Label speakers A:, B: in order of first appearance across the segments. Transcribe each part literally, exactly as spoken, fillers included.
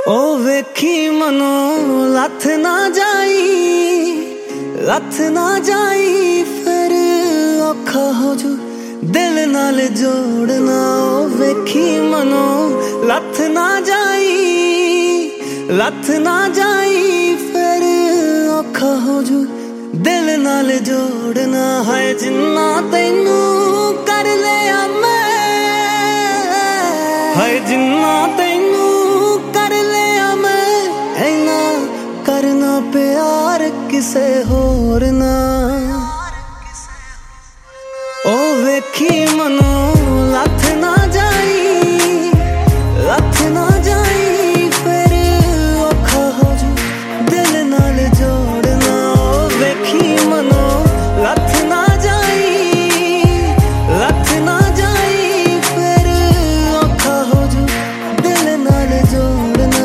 A: ओ वेखी मनो लथ ना जाई, लथ ना जाई फिर औखा हो जू दिल नाल जोड़ना। ओ वेखी मनो लथ ना जाई, लथ ना जाई फिर औखा हो जू दिल नाल जोड़ना। है जिन्ना तैनू कर लिया मैं, है जिन्ना तैनू कर लिया मैं, ऐना करना प्यार किसे होर ना। ओ वेखी मनो लथ ना जाई, लथ ना जाई फिर औखा हो जू दिल नाल जोड़ना। ओ वेखी मनो लथ ना जाई, लथ ना जाई फिर औखा हो जू दिल नाल जोड़ना।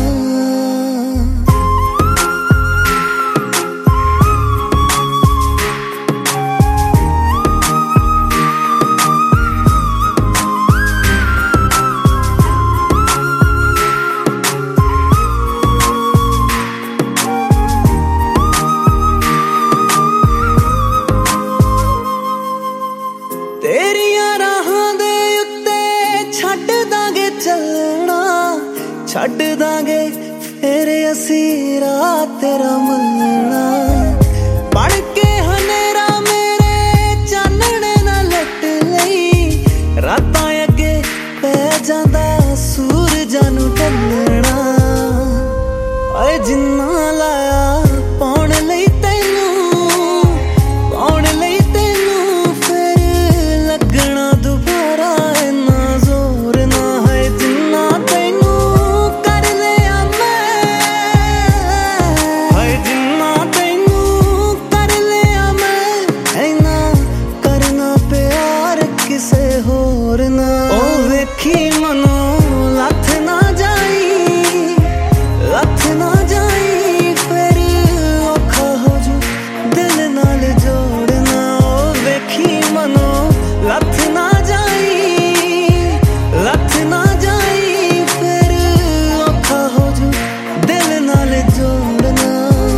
A: तेरियां राहां दे उत्ते छड्ड दांगे चलना, छड्ड दांगे फिर असी रात तेरा मलना। बन के हनेरा मेरे चानने ना लट लई, रातां अगे पै जांदा सूरजां नू ढलना। ओए जिन्ना लाया पाउण लई तैनू, पाउण लई तैनू फिर लगना दोबारा इन्ना जोर ना। है जिन्ना तैनू कर लिया मैं, है जिन्ना तैनू कर लिया मैं, ऐना करना प्यार किसे होर ना। ओ वेखी मनो लथ ना जाई, लथ ना जाई फिर औखा हो जू दिल नाल जोड़ना। ओ वेखी मनो लथ ना जाई, लथ ना जाई फिर औखा हो जू दिल नाल जोड़ना।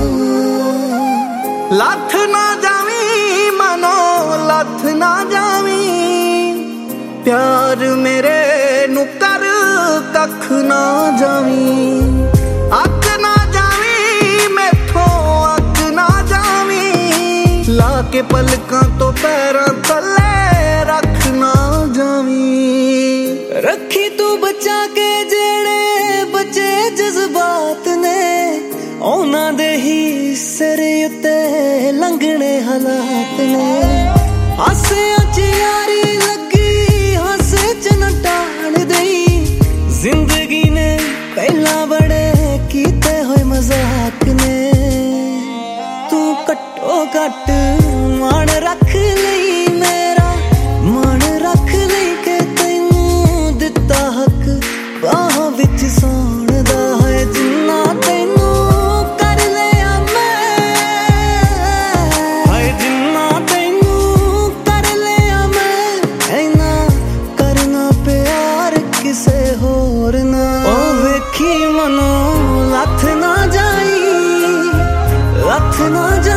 A: लथ ना जावी मनो लथ ना जावी, प्यार मेरे नू कर कख ना जावी। अक ना जावी मैथों अक ना जावी, ला के पलकां तो पैरां थल्ले रख ना जावी। रखी तू बचा के जेड़े बचे जज्बात ने, औना दे ही सिर उत्ते लंघने हालात ने। हासियां च यारी लगी हासे च न टाण दई, जिंदगी ने पहला बड़े कीते होए मजाक ने। तू कट्टो कट मान रख लई मेरा, मान रख लई के तैनू दिता हक बाहां विच सौण दा। है जिन्ना तैनू कर लिया मैं, है जिन्ना तैनू कर लिया मैं, ऐना करना प्यार किसे होर ना। ओ वेखी मनो लथ ना जाई, लथ ना जाई